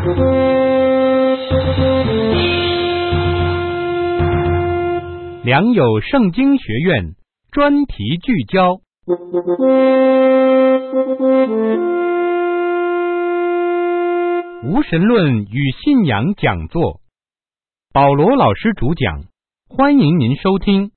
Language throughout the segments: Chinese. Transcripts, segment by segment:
良友圣经学院专题聚焦。无神论与信仰讲座，保罗老师主讲，欢迎您收听。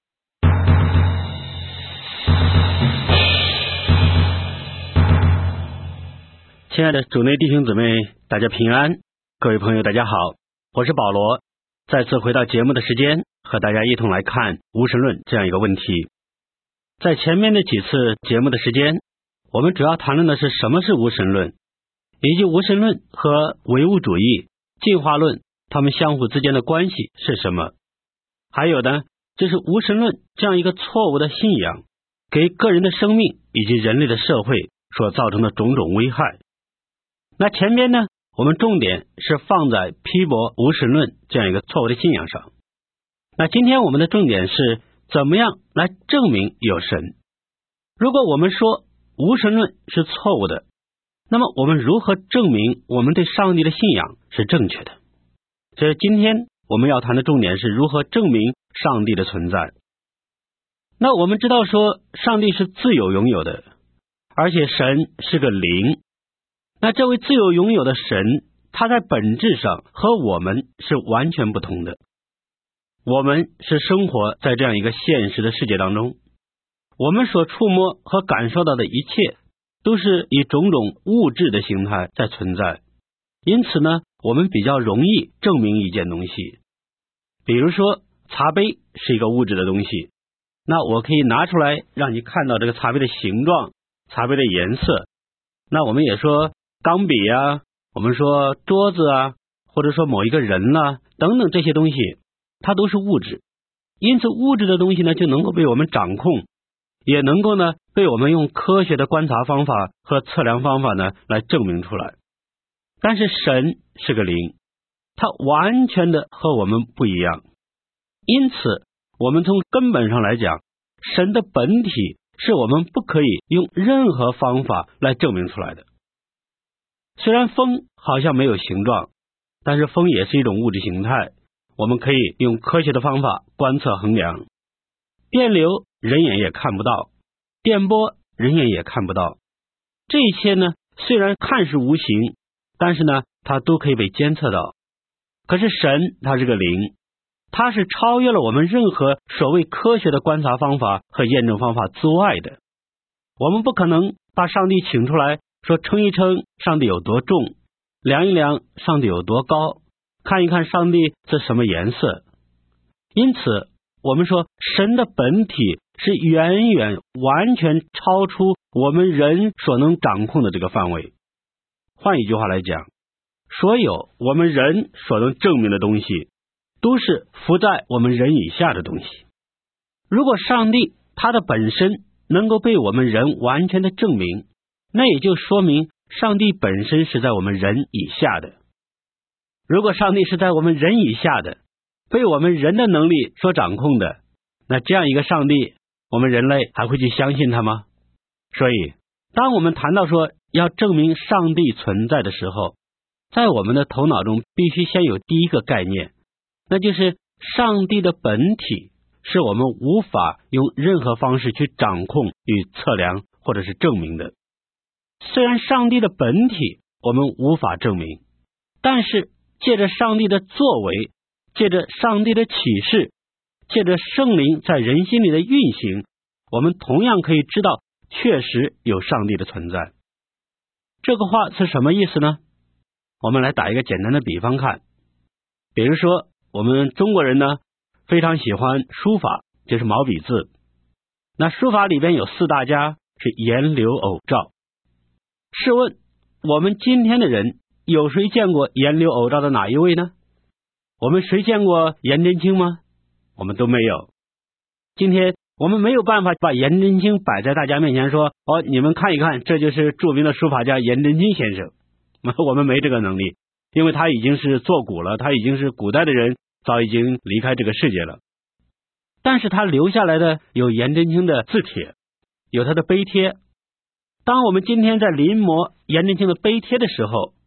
亲爱的主内弟兄姊妹，大家平安，各位朋友大家好，我是保罗，再次回到节目的时间，和大家一同来看无神论这样一个问题。在前面的几次节目的时间，我们主要谈论的是什么是无神论，以及无神论和唯物主义、进化论它们相互之间的关系是什么，还有呢，就是无神论这样一个错误的信仰给个人的生命以及人类的社会所造成的种种危害。那前面呢，我们重点是放在批驳无神论这样一个错误的信仰上。那今天我们的重点是怎么样来证明有神。如果我们说无神论是错误的，那么我们如何证明我们对上帝的信仰是正确的？所以今天我们要谈的重点是如何证明上帝的存在。那我们知道说上帝是自由拥有的，而且神是个灵。那这位自由拥有的神，他在本质上和我们是完全不同的。我们是生活在这样一个现实的世界当中，我们所触摸和感受到的一切都是以种种物质的形态在存在，因此呢，我们比较容易证明一件东西。比如说茶杯是一个物质的东西，那我可以拿出来让你看到这个茶杯的形状、茶杯的颜色。那我们也说钢笔啊，我们说桌子啊，或者说某一个人啊等等，这些东西它都是物质，因此物质的东西呢就能够被我们掌控，也能够呢被我们用科学的观察方法和测量方法呢来证明出来。但是神是个灵，它完全的和我们不一样，因此我们从根本上来讲，神的本体是我们不可以用任何方法来证明出来的。虽然风好像没有形状，但是风也是一种物质形态，我们可以用科学的方法观测衡量。电流人眼也看不到，电波人眼也看不到，这一切呢虽然看似无形，但是呢它都可以被监测到。可是神他是个灵，他是超越了我们任何所谓科学的观察方法和验证方法之外的。我们不可能把上帝请出来说称一称上帝有多重，量一量上帝有多高，看一看上帝是什么颜色。因此我们说神的本体是远远完全超出我们人所能掌控的这个范围。换一句话来讲，所有我们人所能证明的东西都是浮在我们人以下的东西。如果上帝他的本身能够被我们人完全的证明，那也就说明上帝本身是在我们人以下的。如果上帝是在我们人以下的，被我们人的能力所掌控的，那这样一个上帝，我们人类还会去相信他吗？所以当我们谈到说要证明上帝存在的时候，在我们的头脑中必须先有第一个概念，那就是上帝的本体是我们无法用任何方式去掌控与测量或者是证明的。虽然上帝的本体我们无法证明，但是借着上帝的作为，借着上帝的启示，借着圣灵在人心里的运行，我们同样可以知道确实有上帝的存在。这个话是什么意思呢？我们来打一个简单的比方看。比如说我们中国人呢非常喜欢书法，就是毛笔字。那书法里边有四大家，是颜刘偶赵。试问我们今天的人有谁见过颜刘偶赵的哪一位呢？我们谁见过颜真卿吗？我们都没有。今天我们没有办法把颜真卿摆在大家面前说，你们看一看，这就是著名的书法家颜真卿先生。我们没这个能力，因为他已经是作古了，他已经是古代的人，早已经离开这个世界了。但是他留下来的有颜真卿的字帖，有他的碑帖。当我们今天在临摹颜真卿的碑帖的时候，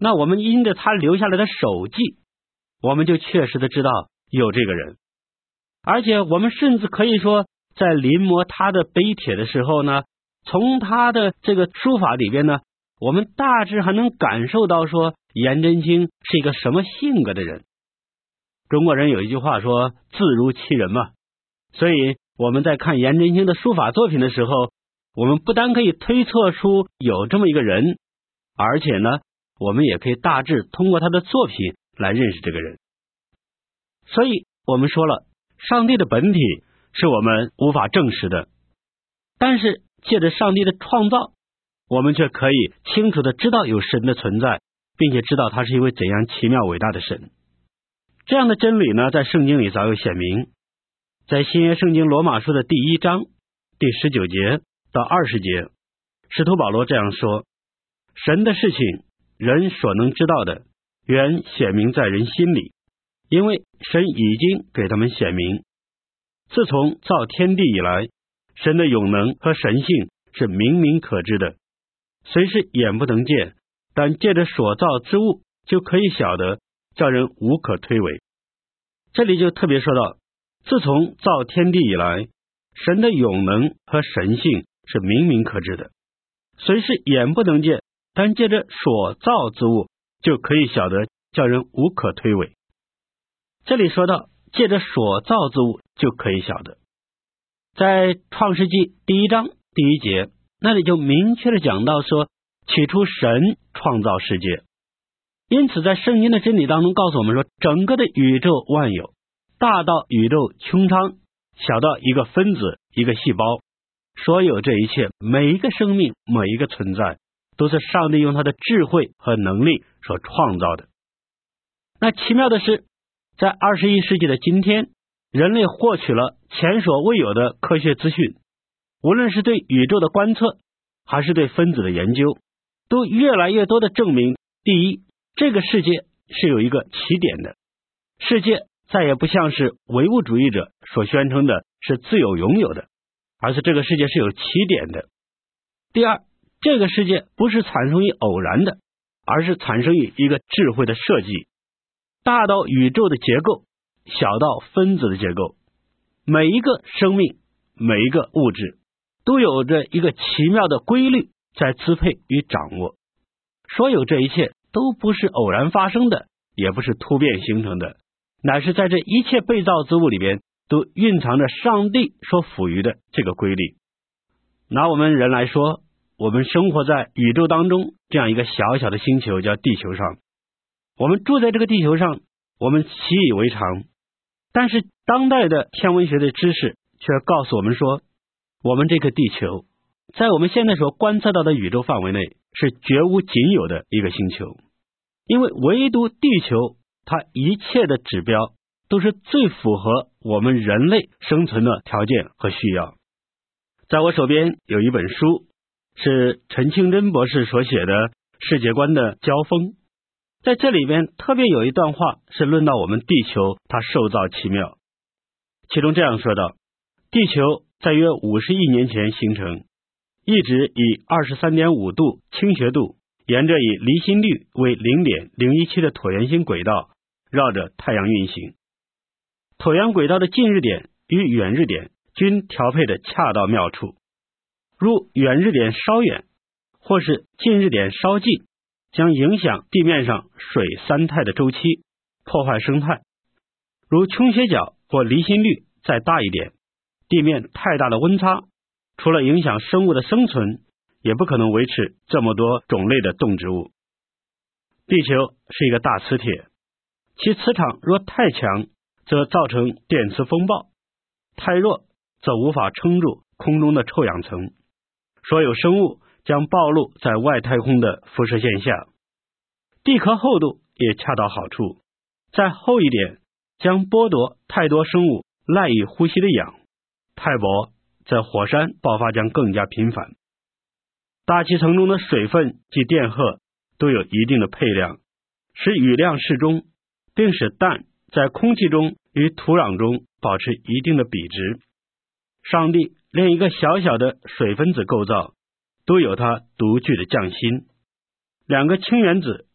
那我们因着他留下来的手迹，我们就确实的知道有这个人。而且我们甚至可以说，在临摹他的碑帖的时候呢，从他的这个书法里边呢，我们大致还能感受到说颜真卿是一个什么性格的人。中国人有一句话说字如其人嘛，所以我们在看颜真卿的书法作品的时候，我们不但可以推测出有这么一个人，而且呢，我们也可以大致通过他的作品来认识这个人。所以我们说了，上帝的本体是我们无法证实的，但是借着上帝的创造，我们却可以清楚的知道有神的存在，并且知道他是一位怎样奇妙伟大的神。这样的真理呢，在圣经里早有显明。在新约圣经罗马书的第1章第19节到20节，使徒保罗这样说：神的事情，人所能知道的，原显明在人心里，因为神已经给他们显明。自从造天地以来，神的永能和神性是明明可知的，虽是眼不能见，但借着所造之物就可以晓得，叫人无可推诿。这里就特别说到，自从造天地以来，神的永能和神性是明明可知的，虽是眼不能见，但借着所造之物就可以晓得，叫人无可推诿。这里说到借着所造之物就可以晓得，在创世纪第1章第1节，那里就明确的讲到说，起初神创造世界。因此在圣经的真理当中告诉我们说，整个的宇宙万有，大到宇宙穹苍，小到一个分子一个细胞，所有这一切，每一个生命每一个存在，都是上帝用他的智慧和能力所创造的。那奇妙的是，在21世纪的今天，人类获取了前所未有的科学资讯，无论是对宇宙的观测还是对分子的研究，都越来越多的证明，第一，这个世界是有一个起点的，世界再也不像是唯物主义者所宣称的是自由拥有的，而是这个世界是有起点的。第二，这个世界不是产生于偶然的，而是产生于一个智慧的设计，大到宇宙的结构，小到分子的结构，每一个生命每一个物质都有着一个奇妙的规律在支配与掌握。所有这一切都不是偶然发生的，也不是突变形成的，乃是在这一切被造之物里边都蕴藏着上帝所赋予的这个规律。拿我们人来说，我们生活在宇宙当中这样一个小小的星球叫地球上，我们住在这个地球上，我们习以为常，但是当代的天文学的知识却告诉我们说，我们这个地球在我们现在所观测到的宇宙范围内是绝无仅有的一个星球，因为唯独地球它一切的指标都是最符合我们人类生存的条件和需要。在我手边有一本书，是陈清真博士所写的《世界观的交锋》，在这里边特别有一段话是论到我们地球它受造奇妙，其中这样说道：地球在约50亿年前形成，一直以 23.5 度倾斜度，沿着以离心率为 0.017 的椭圆形轨道绕着太阳运行。椭圆轨道的近日点与远日点均调配的恰到妙处，如远日点稍远或是近日点稍近，将影响地面上水三态的周期，破坏生态。如倾斜角或离心率再大一点，地面太大的温差，除了影响生物的生存，也不可能维持这么多种类的动植物。地球是一个大磁铁，其磁场若太强，则造成电磁风暴，太弱则无法撑住空中的臭氧层，所有生物将暴露在外太空的辐射线下。地壳厚度也恰到好处，再厚一点将剥夺太多生物赖以呼吸的氧，太薄则火山爆发将更加频繁。大气层中的水分及电荷都有一定的配量，使雨量适中，并使氮在空气中与土壤中保持一定的比值。上帝连一个小小的水分子构造都有它独具的匠心，两个氢原子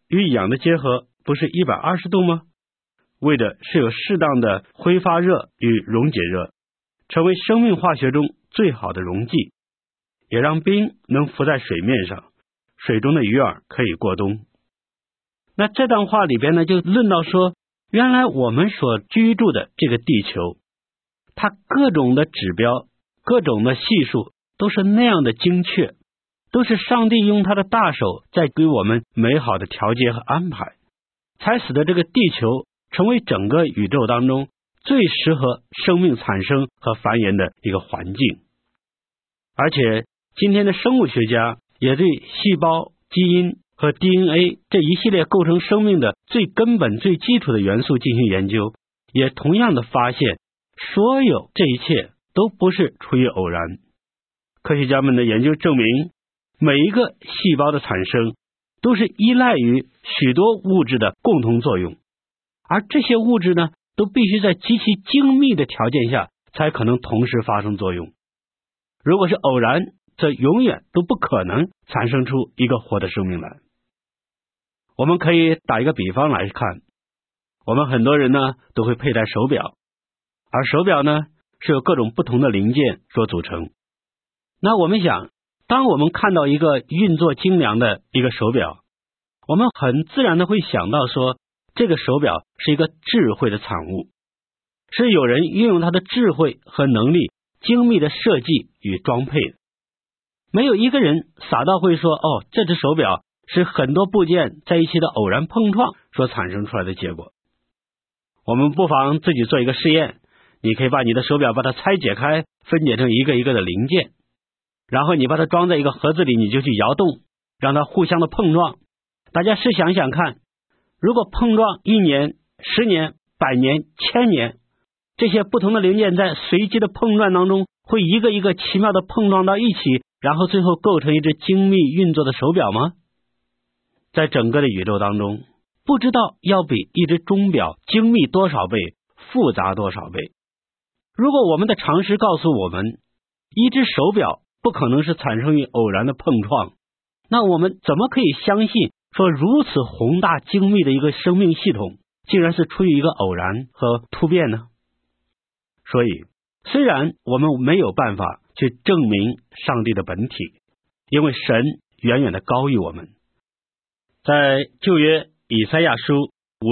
与氧的结合不是120度吗？为的是有适当的挥发热与溶解热，成为生命化学中最好的溶剂，也让冰能浮在水面上，水中的鱼儿可以过冬。那这段话里边呢，就论到说，原来我们所居住的这个地球，它各种的指标、各种的系数都是那样的精确，都是上帝用他的大手在给我们美好的调节和安排，才使得这个地球成为整个宇宙当中最适合生命产生和繁衍的一个环境。而且今天的生物学家也对细胞、基因和 DNA 这一系列构成生命的最根本、最基础的元素进行研究，也同样的发现，所有这一切都不是出于偶然。科学家们的研究证明，每一个细胞的产生都是依赖于许多物质的共同作用，而这些物质呢，都必须在极其精密的条件下才可能同时发生作用。如果是偶然，这永远都不可能产生出一个活的生命来。我们可以打一个比方来看，我们很多人呢都会佩戴手表，而手表呢是由各种不同的零件所组成。那我们想，当我们看到一个运作精良的一个手表，我们很自然的会想到说，这个手表是一个智慧的产物，是有人运用他的智慧和能力精密的设计与装配的。没有一个人傻到会说，这只手表是很多部件在一起的偶然碰撞所产生出来的结果。我们不妨自己做一个试验，你可以把你的手表把它拆解开，分解成一个一个的零件，然后你把它装在一个盒子里，你就去摇动，让它互相的碰撞。大家试想想看，如果碰撞1年、10年、100年、1000年，这些不同的零件在随机的碰撞当中，会一个一个奇妙的碰撞到一起，然后最后构成一只精密运作的手表吗？在整个的宇宙当中，不知道要比一只钟表精密多少倍，复杂多少倍。如果我们的常识告诉我们，一只手表不可能是产生于偶然的碰撞，那我们怎么可以相信说如此宏大精密的一个生命系统，竟然是出于一个偶然和突变呢？所以，虽然我们没有办法去证明上帝的本体，因为神远远的高于我们。在旧约以赛亚书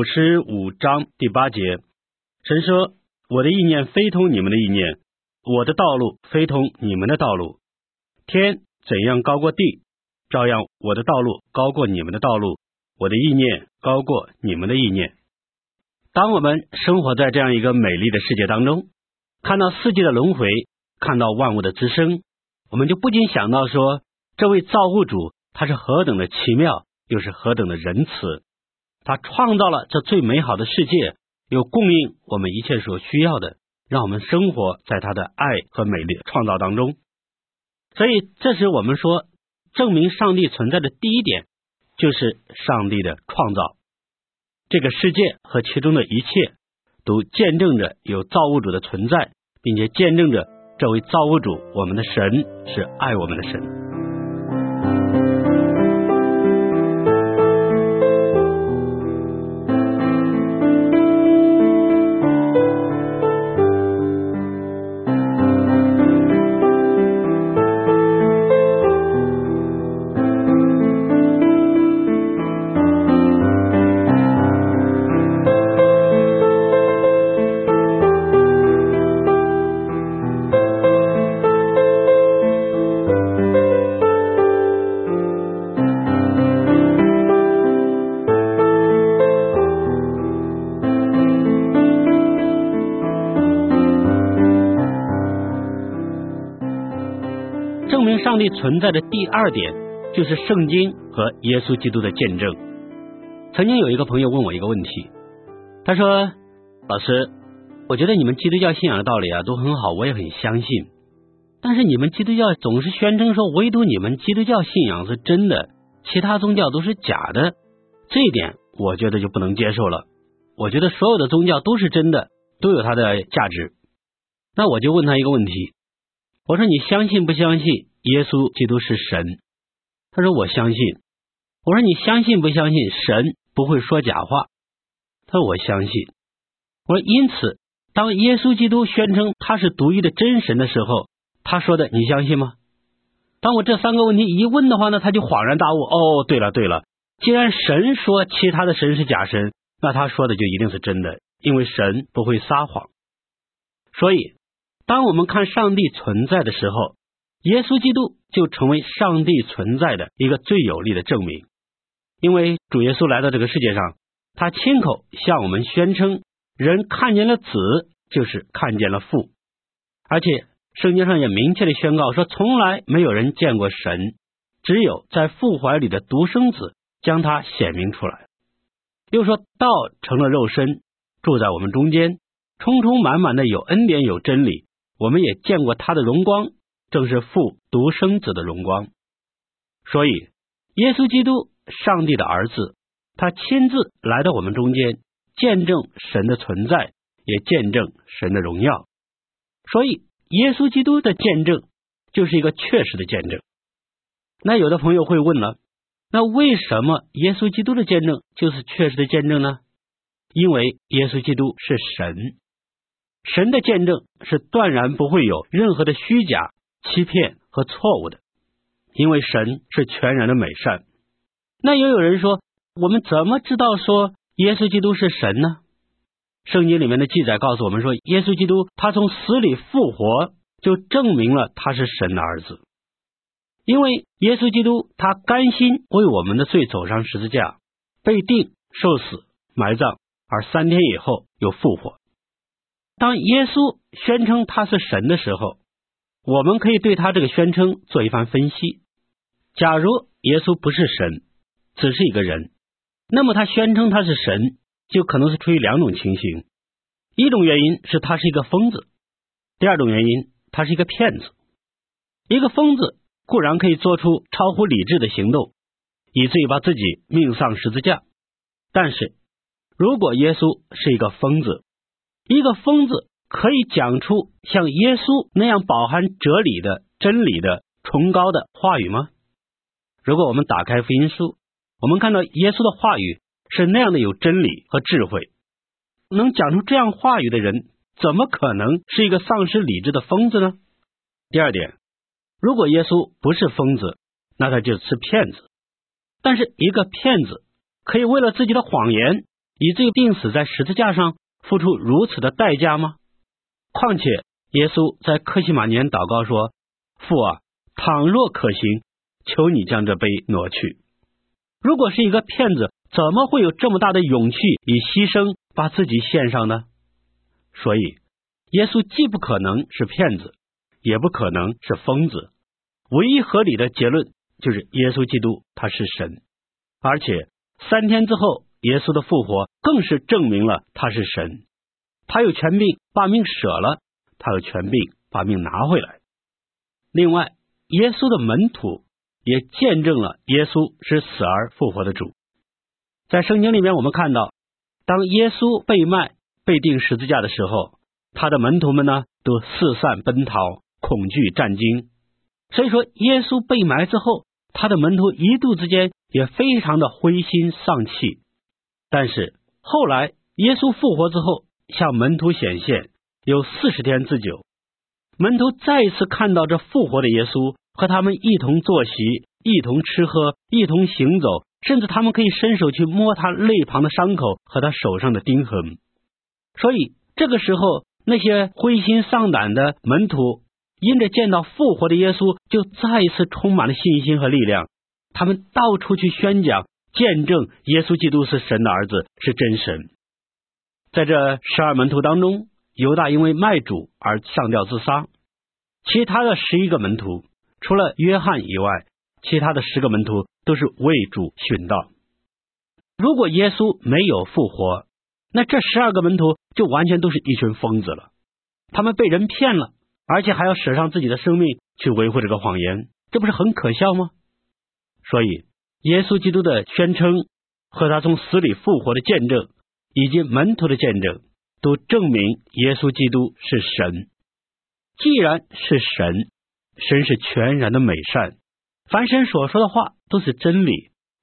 55章第8节，神说，我的意念非同你们的意念，我的道路非同你们的道路。天怎样高过地，照样我的道路高过你们的道路，我的意念高过你们的意念。当我们生活在这样一个美丽的世界当中，看到四季的轮回，看到万物的滋生，我们就不禁想到说，这位造物主他是何等的奇妙，又是何等的仁慈。他创造了这最美好的世界，又供应我们一切所需要的，让我们生活在他的爱和美丽创造当中。所以这时我们说，证明上帝存在的第一点就是上帝的创造。这个世界和其中的一切都见证着有造物主的存在，并且见证着这位造物主，我们的神是爱我们的神。证明上帝存在的第二点就是圣经和耶稣基督的见证。曾经有一个朋友问我一个问题，他说，老师，我觉得你们基督教信仰的道理都很好，我也很相信，但是你们基督教总是宣称说唯独你们基督教信仰是真的，其他宗教都是假的，这一点我觉得就不能接受了。我觉得所有的宗教都是真的，都有它的价值。那我就问他一个问题，我说，你相信不相信耶稣基督是神？他说，我相信。 我说你相信不相信神不会说假话？他说我相信。我说因此当耶稣基督宣称他是独一的真神的时候，他说的你相信吗？当我这3个问题一问的话呢，他就恍然大悟，哦，对了，既然神说其他的神是假神，那他说的就一定是真的，因为神不会撒谎。所以当我们看上帝存在的时候，耶稣基督就成为上帝存在的一个最有力的证明。因为主耶稣来到这个世界上，他亲口向我们宣称，人看见了子就是看见了父，而且圣经上也明确的宣告说，从来没有人见过神，只有在父怀里的独生子将他显明出来。又说道成了肉身，住在我们中间，充充满满的有恩典有真理，我们也见过他的荣光，正是父独生子的荣光。所以耶稣基督上帝的儿子，他亲自来到我们中间，见证神的存在，也见证神的荣耀。所以耶稣基督的见证就是一个确实的见证。那有的朋友会问了，那为什么耶稣基督的见证就是确实的见证呢？因为耶稣基督是神，神的见证是断然不会有任何的虚假、欺骗和错误的，因为神是全然的美善。那也有人说，我们怎么知道说耶稣基督是神呢？圣经里面的记载告诉我们说，耶稣基督他从死里复活，就证明了他是神的儿子。因为耶稣基督他甘心为我们的罪走上十字架，被钉、受死、埋葬，而3天以后又复活。当耶稣宣称他是神的时候，我们可以对他这个宣称做一番分析。假如耶稣不是神，只是一个人，那么他宣称他是神，就可能是出于2种情形。一种原因是他是一个疯子，第2种原因他是一个骗子。一个疯子固然可以做出超乎理智的行动，以至于把自己命丧十字架，但是如果耶稣是一个疯子，一个疯子可以讲出像耶稣那样饱含哲理的、真理的、崇高的话语吗？如果我们打开福音书，我们看到耶稣的话语是那样的有真理和智慧，能讲出这样话语的人，怎么可能是一个丧失理智的疯子呢？第2点，如果耶稣不是疯子，那他就是骗子。但是一个骗子可以为了自己的谎言，以至于钉死在十字架上，付出如此的代价吗？况且耶稣在客西马尼园祷告说，父啊，倘若可行，求你将这杯挪去。如果是一个骗子，怎么会有这么大的勇气以牺牲把自己献上呢？所以耶稣既不可能是骗子，也不可能是疯子，唯一合理的结论就是耶稣基督他是神，而且3天之后耶稣的复活更是证明了他是神。他有权柄把命舍了，他有权柄把命拿回来。另外，耶稣的门徒也见证了耶稣是死而复活的主。在圣经里面我们看到，当耶稣被卖、被钉十字架的时候，他的门徒们呢都四散奔逃，恐惧战惊。所以说耶稣被埋之后，他的门徒一度之间也非常的灰心丧气。但是后来耶稣复活之后，向门徒显现，有40天之久。门徒再一次看到这复活的耶稣，和他们一同坐席，一同吃喝，一同行走，甚至他们可以伸手去摸他肋旁的伤口和他手上的钉痕。所以这个时候，那些灰心丧胆的门徒因着见到复活的耶稣，就再一次充满了信心和力量。他们到处去宣讲，见证耶稣基督是神的儿子，是真神。在这12门徒当中，犹大因为卖主而上吊自杀，其他的11个门徒，除了约翰以外，其他的10个门徒都是为主殉道。如果耶稣没有复活，那这12个门徒就完全都是一群疯子了。他们被人骗了，而且还要舍上自己的生命去维护这个谎言，这不是很可笑吗？所以耶稣基督的宣称和他从死里复活的见证，以及门徒的见证，都证明耶稣基督是神。既然是神，神是全然的美善，凡神所说的话都是真理。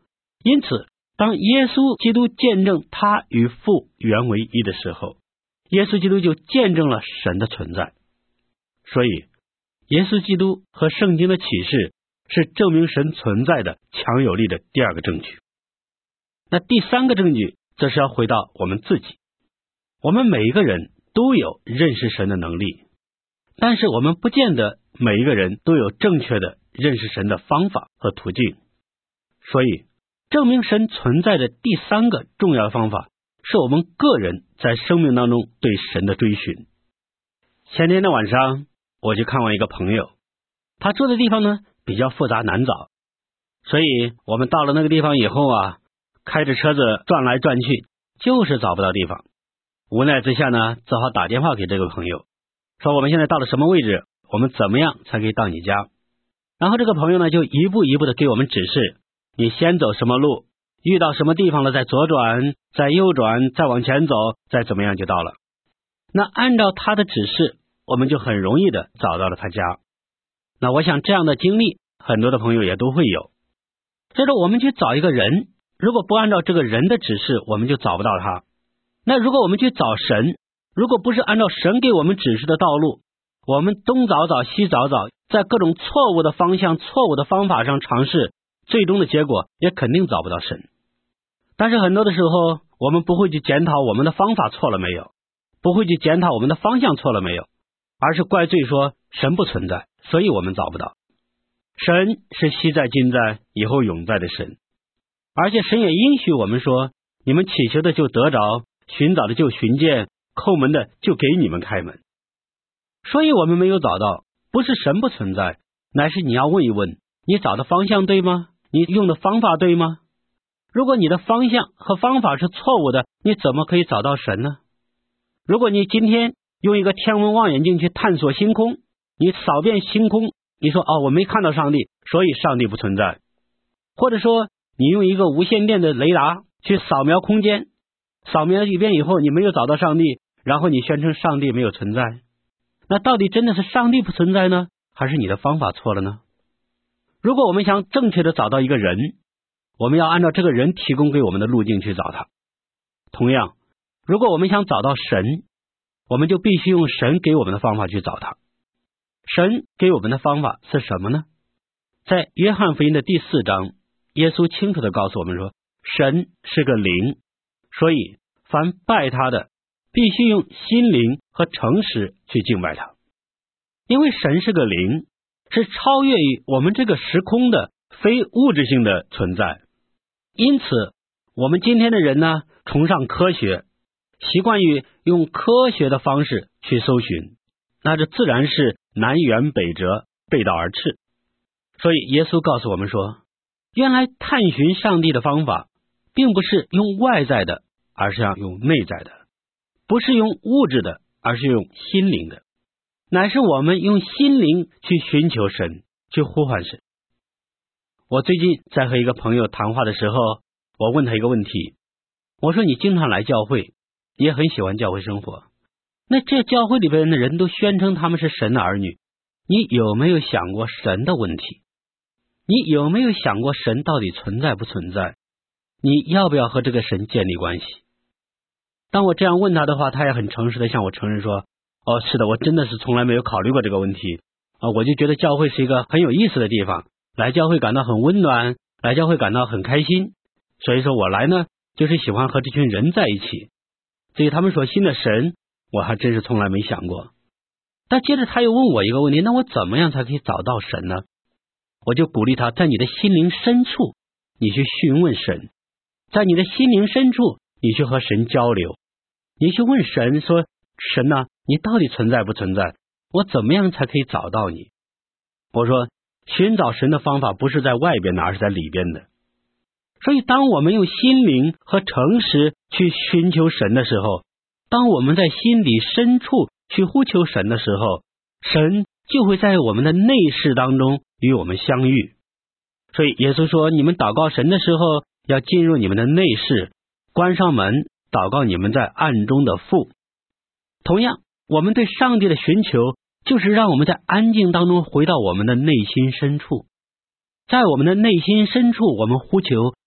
因此当耶稣基督见证他与父原为一的时候，耶稣基督就见证了神的存在。所以耶稣基督和圣经的启示是证明神存在的强有力的第二个证据。那第三个证据则是要回到我们自己。我们每一个人都有认识神的能力，但是我们不见得每一个人都有正确的认识神的方法和途径。所以证明神存在的第三个重要的方法是我们个人在生命当中对神的追寻。前天的晚上我去看望一个朋友，他住的地方呢比较复杂难找，所以我们到了那个地方以后开着车子转来转去，就是找不到地方。无奈之下呢，只好打电话给这个朋友，说我们现在到了什么位置，我们怎么样才可以到你家。然后这个朋友呢就一步一步的给我们指示，你先走什么路，遇到什么地方了再左转，再右转，再往前走，再怎么样就到了。那按照他的指示，我们就很容易的找到了他家。那我想这样的经历很多的朋友也都会有。这时我们去找一个人，如果不按照这个人的指示，我们就找不到他。那如果我们去找神，如果不是按照神给我们指示的道路，我们东找找西找找，在各种错误的方向错误的方法上尝试，最终的结果也肯定找不到神。但是很多的时候我们不会去检讨我们的方法错了没有，不会去检讨我们的方向错了没有，而是怪罪说神不存在，所以我们找不到。神是昔在今在以后永在的神，而且神也应许我们说，你们祈求的就得着，寻找的就寻见，叩门的就给你们开门。所以我们没有找到，不是神不存在，乃是你要问一问，你找的方向对吗？你用的方法对吗？如果你的方向和方法是错误的，你怎么可以找到神呢？如果你今天用一个天文望远镜去探索星空，你扫遍星空，你说我没看到上帝，所以上帝不存在。或者说你用一个无线电的雷达去扫描空间，扫描一遍以后你没有找到上帝，然后你宣称上帝没有存在，那到底真的是上帝不存在呢，还是你的方法错了呢？如果我们想正确的找到一个人，我们要按照这个人提供给我们的路径去找他。同样，如果我们想找到神，我们就必须用神给我们的方法去找他。神给我们的方法是什么呢？在约翰福音的第4章，耶稣清楚地告诉我们说，神是个灵，所以凡拜他的必须用心灵和诚实去敬拜他。因为神是个灵，是超越于我们这个时空的非物质性的存在。因此我们今天的人呢，崇尚科学，习惯于用科学的方式去搜寻，那这自然是南辕北辙，背道而驰。所以耶稣告诉我们说，原来探寻上帝的方法并不是用外在的，而是要用内在的，不是用物质的，而是用心灵的，乃是我们用心灵去寻求神，去呼唤神。我最近在和一个朋友谈话的时候，我问他一个问题，我说你经常来教会，也很喜欢教会生活，那这教会里边的人都宣称他们是神的儿女，你有没有想过神的问题？你有没有想过神到底存在不存在？你要不要和这个神建立关系？当我这样问他的话，他也很诚实的向我承认说，是的，我真的是从来没有考虑过这个问题，我就觉得教会是一个很有意思的地方，来教会感到很温暖，来教会感到很开心，所以说我来呢，就是喜欢和这群人在一起。至于他们所信的神，我还真是从来没想过。但接着他又问我一个问题，那我怎么样才可以找到神呢？我就鼓励他，在你的心灵深处你去询问神，在你的心灵深处你去和神交流，你去问神说，神啊，你到底存在不存在？我怎么样才可以找到你？我说寻找神的方法不是在外边的，而是在里边的。所以当我们用心灵和诚实去寻求神的时候，当我们在心里深处去呼求神的时候，神就会在我们的内室当中与我们相遇。所以耶稣说，你们祷告神的时候，要进入你们的内室，关上门，祷告你们在暗中的父。同样，我们对上帝的寻求，就是让我们在安静当中回到我们的内心深处，在我们的内心深处，我们呼求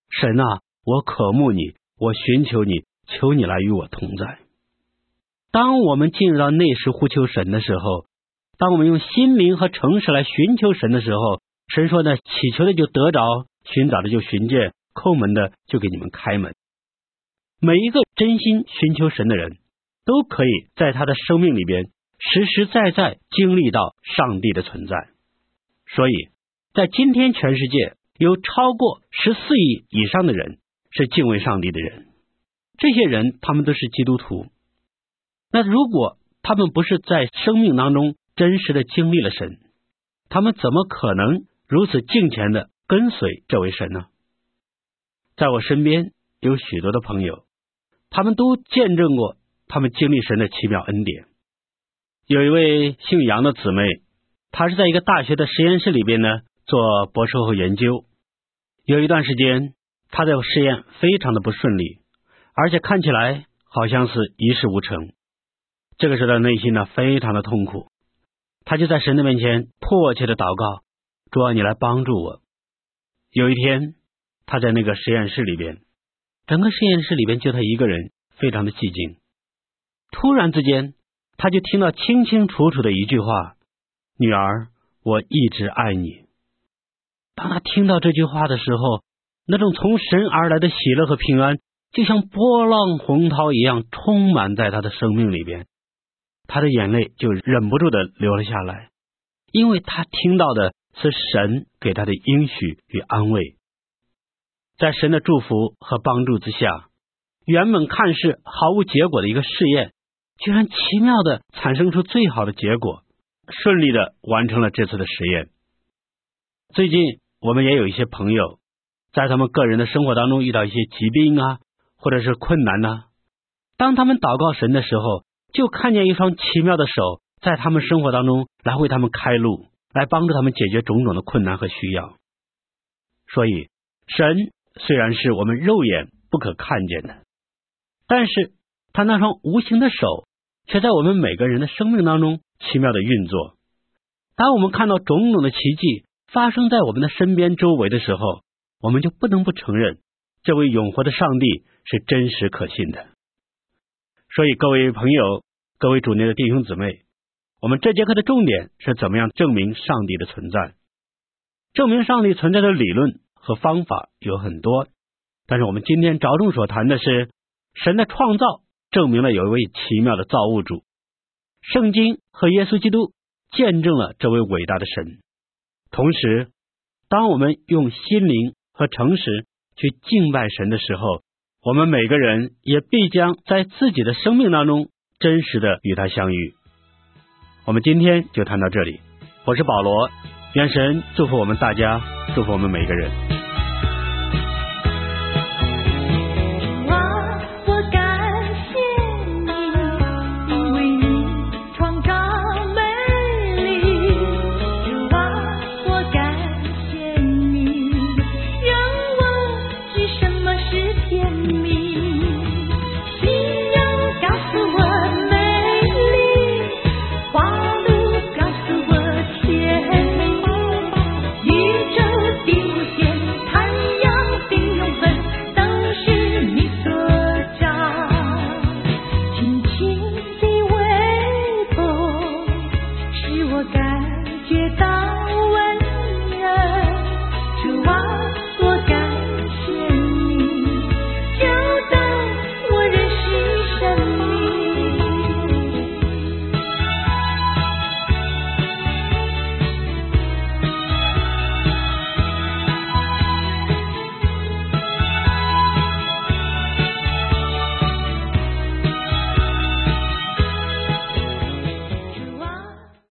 神啊，我渴慕你，我寻求你，求你来与我同在。当我们进入到内室呼求神的时候，当我们用心灵和诚实来寻求神的时候，神说呢，祈求的就得着，寻找的就寻见，叩门的就给你们开门。每一个真心寻求神的人，都可以在他的生命里边实实在在经历到上帝的存在。所以在今天全世界有超过14亿以上的人是敬畏上帝的人，这些人他们都是基督徒。那如果他们不是在生命当中真实的经历了神，他们怎么可能如此敬虔的跟随这位神呢？在我身边有许多的朋友，他们都见证过他们经历神的奇妙恩典。有一位姓杨的姊妹，她是在一个大学的实验室里边呢做博士后研究。有一段时间，她的实验非常的不顺利，而且看起来好像是一事无成。这个时候的内心呢非常的痛苦，她就在神的面前迫切的祷告，主啊，你来帮助我。有一天，她在那个实验室里边，整个实验室里边就她一个人，非常的寂静。突然之间，她就听到清清楚楚的一句话，女儿，我一直爱你。当她听到这句话的时候，那种从神而来的喜乐和平安，就像波浪洪涛一样充满在她的生命里边。她的眼泪就忍不住的流了下来，因为她听到的是神给她的应许与安慰。在神的祝福和帮助之下，原本看似毫无结果的一个试验，居然奇妙的产生出最好的结果，顺利的完成了这次的实验。最近我们也有一些朋友，在他们个人的生活当中遇到一些疾病啊，或者是困难啊，当他们祷告神的时候，就看见一双奇妙的手在他们生活当中来为他们开路，来帮助他们解决种种的困难和需要。所以神虽然是我们肉眼不可看见的，但是他那双无形的手却在我们每个人的生命当中奇妙的运作。当我们看到种种的奇迹发生在我们的身边周围的时候，我们就不能不承认这位永活的上帝是真实可信的。所以各位朋友，各位主内的弟兄姊妹，我们这节课的重点是怎么样证明上帝的存在。证明上帝存在的理论和方法有很多，但是我们今天着重所谈的是神的创造证明了有一位奇妙的造物主。圣经和耶稣基督见证了这位伟大的神。同时，当我们用心灵和诚实去敬拜神的时候，我们每个人也必将在自己的生命当中真实的与他相遇。我们今天就谈到这里，我是保罗，愿神祝福我们大家，祝福我们每个人。